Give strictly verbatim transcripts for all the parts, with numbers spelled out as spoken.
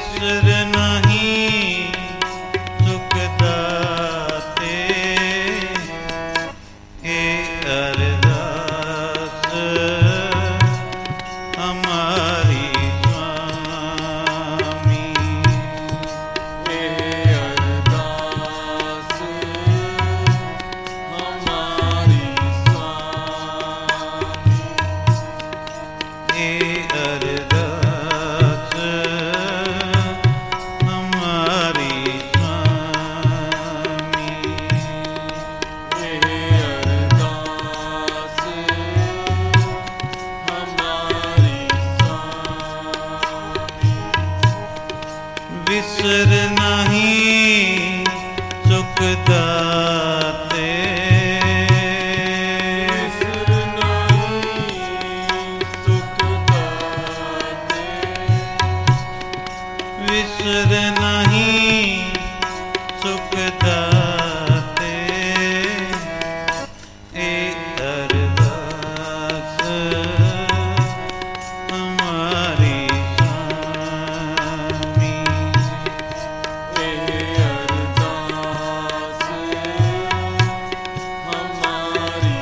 विसर नहीं सुख दाते हे अरदास हमारी स्वामी। हे अरदास हमारी स्वामी। हे अरदास हमारी स्वामी। हे अरदास हमारी स्वामी। विसर नहीं सुख दाते विसर नहीं सुख दाते। विसर नहीं सुख दाते हे अरदास हमारी स्वामी। हे अरदास हमारी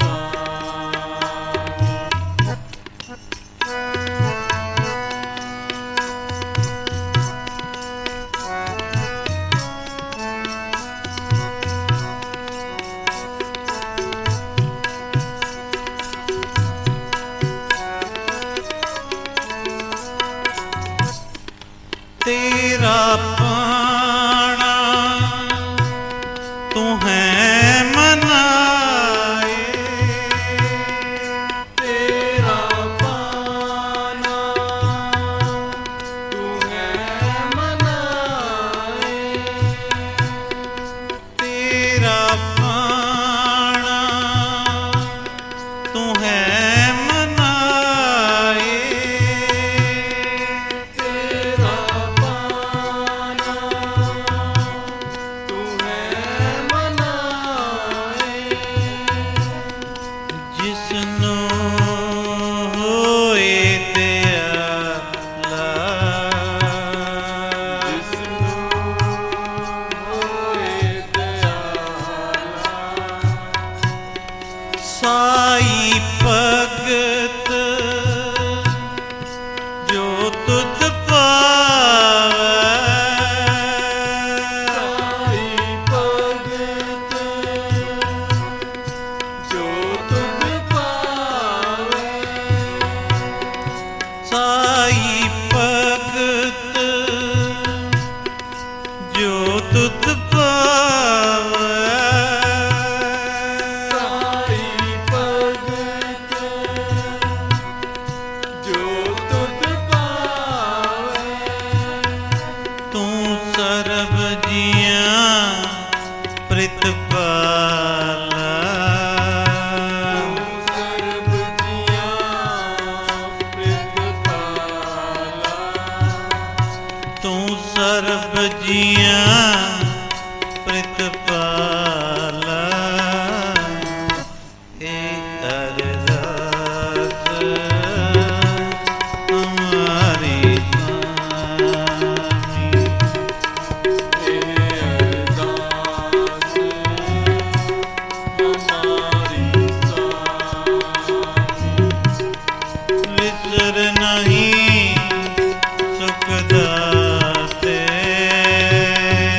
तेरा पाना तू है मनाए। तेरा पाना तू है मनाए। तेरा पाना तू है मनाए। तेरा पाना तू है मनाए। जिसनो होए दयाला जिसनु होए दयाला। साई भगत जो तुध पावै। साई भगत जो तुझ पावे। साई भगत जो तुध पावै। साई भगत जो तुझ पावे। तू सर्ब जियां प्रितपाला। सर्ब जियां प्रितपाला। तू सर्ब जियां प्रितपाला हे अरदास हमारी स्वामी। हे अरदास हमारी स्वामी। विसर नहीं सुख दाते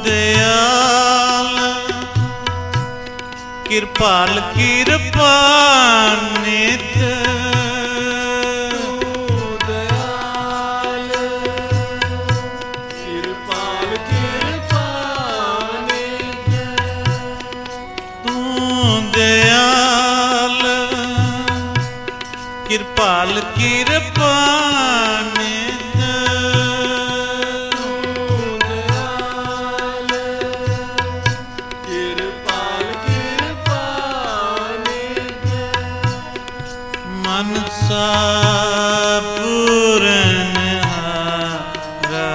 दयाल कृपाल कृपानित कृपाल कृपानित कृपाल कृपानित मनसा पूरनहारा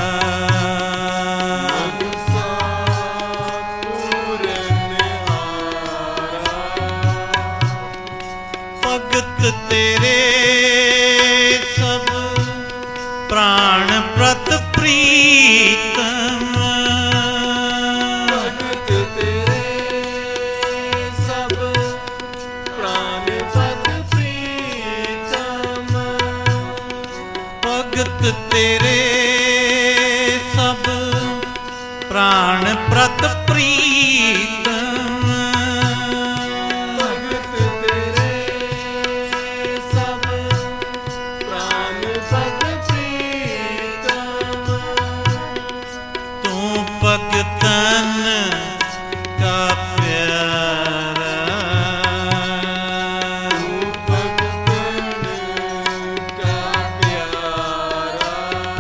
मनसा पूरनहारा भगत तेरे सब प्राण प्रत प्रीतम भगत तेरे सब प्राण पद प्रीतम भगत तेरे सब प्राण प्रत प्रीतम भगत तेरे सब प्राण पद प्रीतम तू भगतन का प्यारा तू भगतन का प्यारा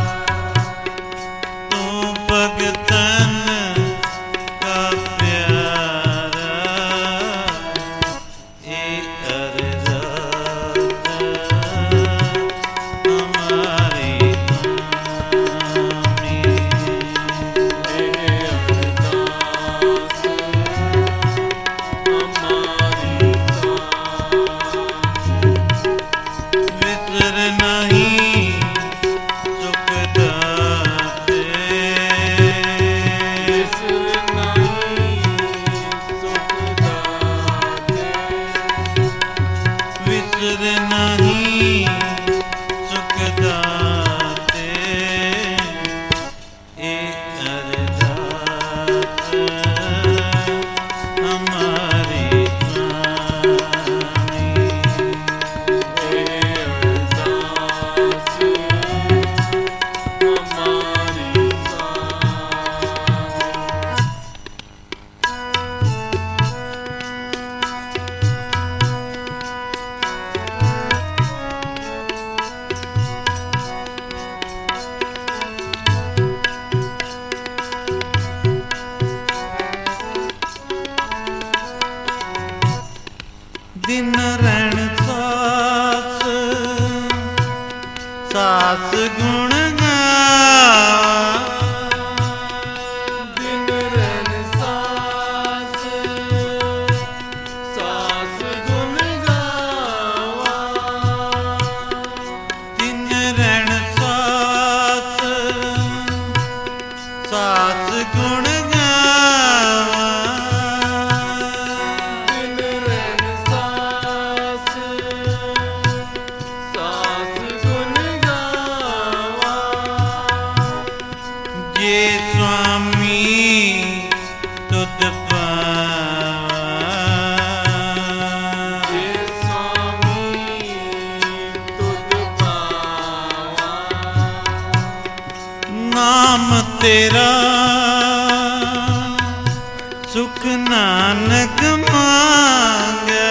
तू भगतन का प्यारा ए अरदास हमारी स्वामी हे अरदास हमारी विसर नहीं सुख दाते विसर नहीं सुख दाते विसर नहीं सुख दाते ए अरदास हमारी स्वामी हे अरदास हमारी दिन रहन सास सास गुण दिन रन सास सास गुन गावा दिन रहन सास सास गुण दिन रन सास सास गुन गावा ये स्वामी तुद पावा हे स्वामी तुद पावा नाम तेरा सुख नानक मांगे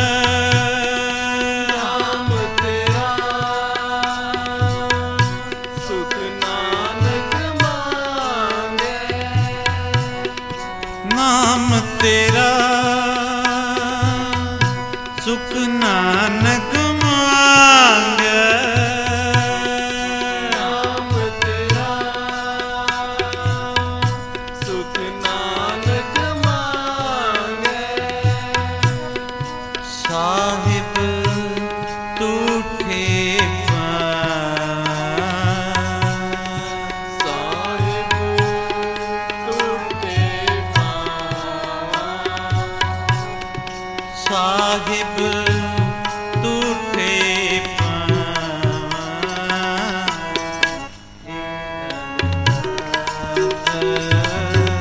नाम तेरा सुख नानक मांगे नाम तेरा सुख नानक मांगे नाम तेरा सुख नानक मांगे साहिब तूठे साहिब टूटे पावा साहिब तूठे पावा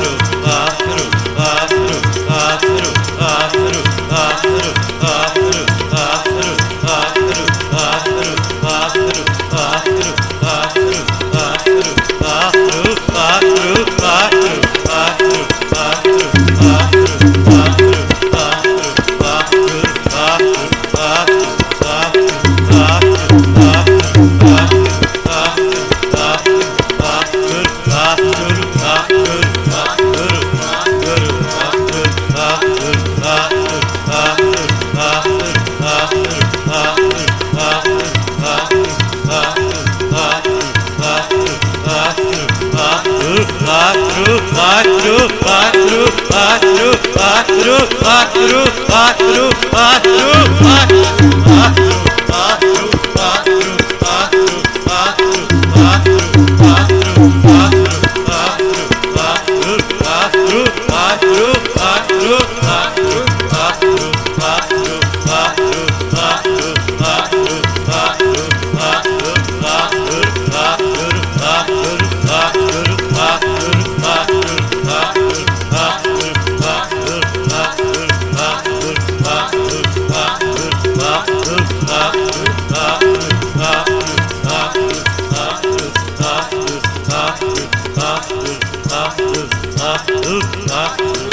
Patru, patru, patru, patru, patru, patru, patru, patru, patru, patru,